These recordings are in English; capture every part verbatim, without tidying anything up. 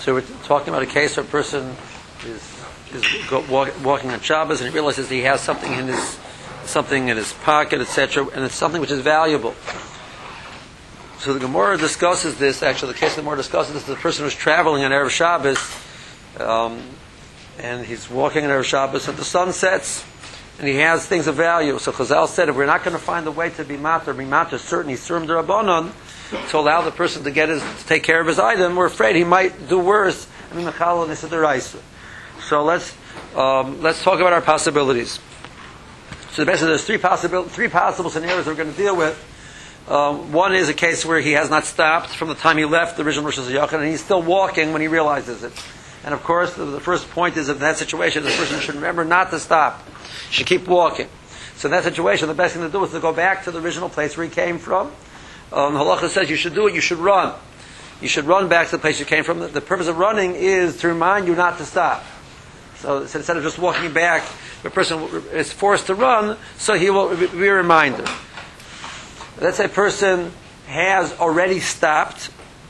So we're talking about a case where a person is, is go, walk, walking on Shabbos and he realizes he has something in his something in his pocket, et cetera, and it's something which is valuable. So the Gemara discusses this. Actually, the case the Gemara discusses this. The person who's traveling on Erev Shabbos, um, and he's walking on Erev Shabbos, and the sun sets, and he has things of value. So Chazal said, if we're not going to find a way to be mater, be mater, certainly Surim D'Rabbanan, to allow the person to get his, to take care of his item, we're afraid he might do worse. I mean, Mechal and D'Oraisa. So let's um, let's talk about our possibilities. So basically, there's three possible three possible scenarios we're going to deal with. Um, one is a case where he has not stopped from the time he left the original Rosh Hashanah, and he's still walking when he realizes it. And of course, the, the first point is, in that situation, the person should remember not to stop. He should keep walking. So in that situation, the best thing to do is to go back to the original place where he came from. Um, Halacha says you should do it, you should run. You should run back to the place you came from. The, the purpose of running is to remind you not to stop. So, so instead of just walking back, the person is forced to run, so he will be a reminder. Let's say a person has already stopped,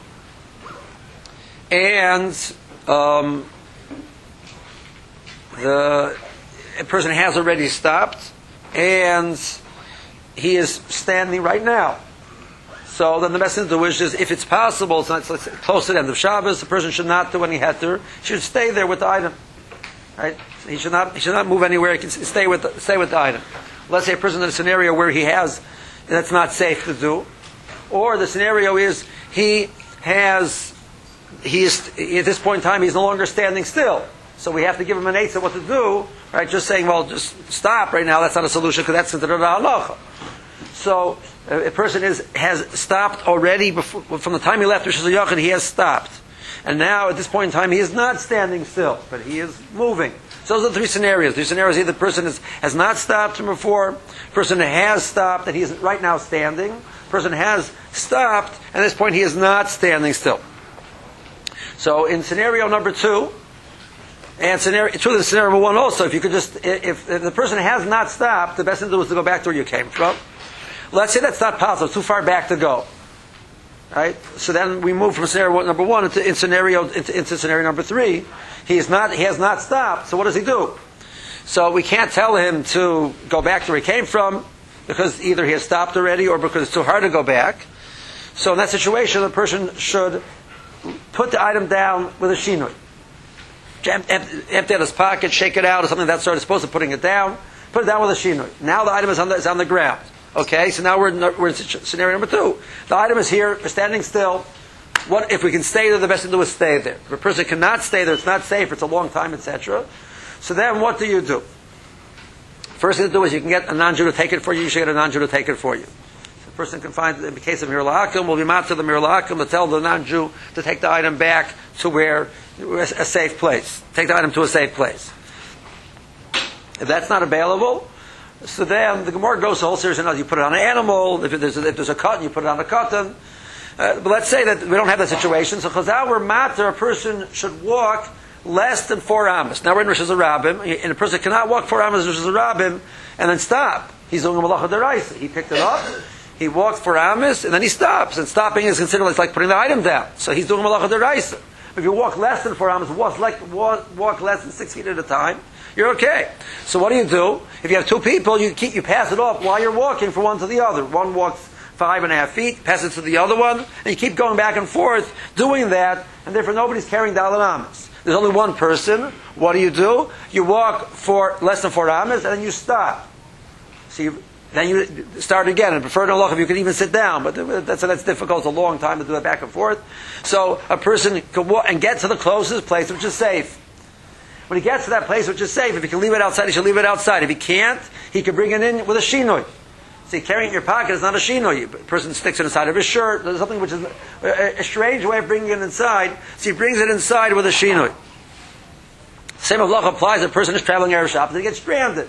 and um, the a person has already stopped, and he is standing right now. So then the best thing to do is just, if it's possible, so it's, let's say, close to the end of Shabbos, the person should not do any heter. He should stay there with the item. Right? He should not. He should not move anywhere. He can stay with the, stay with the item. Let's say a person in a scenario where he has that's not safe to do, or the scenario is he has he is at this point in time he's no longer standing still. So we have to give him an eitzah what to do. Right? Just saying, well, just stop right now. That's not a solution because that's considered a halacha. So a person is has stopped already before, from the time he left Rosh Hashanah. He has stopped. And now, at this point in time, he is not standing still, but he is moving. So those are the three scenarios. The scenarios either the person is, has not stopped from before, person has stopped, and he is right now standing, person has stopped, and at this point he is not standing still. So in scenario number two, and scenario, truly the scenario number one also, if you could just, if, if the person has not stopped, the best thing to do is to go back to where you came from. Let's say that's not possible, it's too far back to go. Right? So then we move from scenario number one into, in scenario, into, into scenario number three. He is not. He has not stopped. So what does he do? So we can't tell him to go back to where he came from because either he has stopped already or because it's too hard to go back. So in that situation, the person should put the item down with a shinui. Empty out his pocket, shake it out, or something of that sort. Is supposed to putting it down. Put it down with a shinui. Now the item is on the, is on the ground. Okay, so now we're in, we're in scenario number two. The item is here, we're standing still. What if we can stay there? The best thing to do is stay there. If a person cannot stay there, it's not safe, it's a long time, et cetera. So then, what do you do? First thing to do is you can get a non-Jew to take it for you. You should get a non-Jew to take it for you. So the person can find, in the case of Mir La'akim, will be mad to the Mir La'akim to tell the non-Jew to take the item back to where a safe place. Take the item to a safe place. If that's not available, so then the Gemara goes the whole series of you put it on an animal. If there's a, if there's a cotton, you put it on a cotton. Uh, but let's say that we don't have that situation. So Chazal were matter, a person should walk less than four amos. Now we're in Rosh Hashanah, and a person cannot walk four amos in Rosh Hashanah and then stop. He's doing a malacha d'oraisa. He picked it up, he walked four amos, and then he stops. And stopping is considered it's like putting the item down. So he's doing a malacha d'oraisa. If you walk less than four amos, walk like walk, walk less than six feet at a time, you're okay. So what do you do? If you have two people, you keep you pass it off while you're walking from one to the other. One walks five and a half feet, pass it to the other one, and you keep going back and forth doing that, and therefore nobody's carrying dalet amos. There's only one person. What do you do? You walk for less than four amos, and then you stop. So you, then you start again. And prefer to look if you can even sit down, but that's that's difficult. It's a long time to do that back and forth. So a person can walk and get to the closest place, which is safe. When he gets to that place which is safe, if he can leave it outside, he should leave it outside. If he can't, he can bring it in with a shinoi. See, carrying it in your pocket is not a shinoi. A person sticks it inside of his shirt. There's something which is a, a strange way of bringing it inside. So he brings it inside with a shinoi. Same halacha applies. A person is traveling Erev Shabbos and he gets stranded.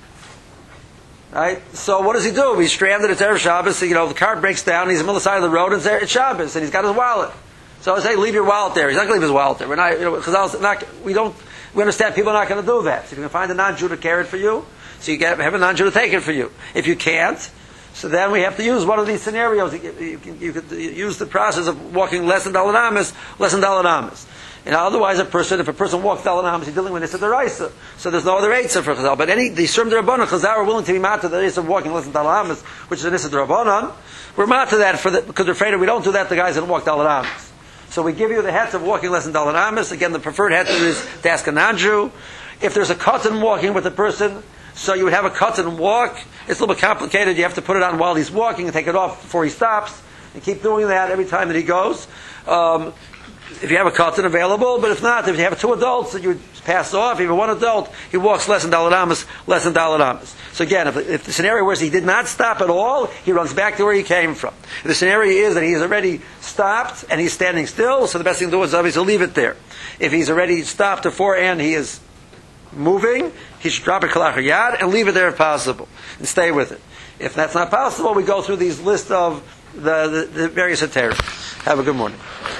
Right? So what does he do? He's stranded. It's Erev Shabbos. So, you know, the car breaks down. He's in the middle of the side of the road and it's Shabbos, and he's got his wallet. So I say, leave your wallet there. He's not going to leave his wallet there. We're not, you know, because not, we don't. We understand people are not going to do that. So you can find a non-Jew to carry it for you. So you get, have a non-Jew to take it for you. If you can't, so then we have to use one of these scenarios. You, you, can, you could use the process of walking less than dalet amos, less than dalet amos. And otherwise, a person, if a person walks Dalan Amos, he's dealing with Nissa Deraisa. So there's no other Eitzah for Chazal. But any, the Shem Derabanan, Chazal are willing to be mad to the Eitzah of walking less than Dalan Amos, which is a Nissa Derabanan. We're mad to that for the, because we're afraid if we don't do that, the guys don't walk Dalan Amos. So we give you the heter of walking less than Dalan Amos. Again, the preferred heter is to ask a non-Jew. If there's a katan walking with a person, so you would have a katan walk. It's a little bit complicated. You have to put it on while he's walking and take it off before he stops. And keep doing that every time that he goes. Um, if you have a katan available, but if not, if you have two adults that you would pass off, even one adult, he walks less than Dalan Amos, less than Dalan Amos. So again, if, if the scenario where he did not stop at all, he runs back to where he came from. If the scenario is that he has already stopped and he's standing still, so the best thing to do is obviously leave it there. If he's already stopped before and he is moving, he should drop a kalach yad and leave it there if possible, and stay with it. If that's not possible, we go through these list of the, the, the various heterim. Have a good morning.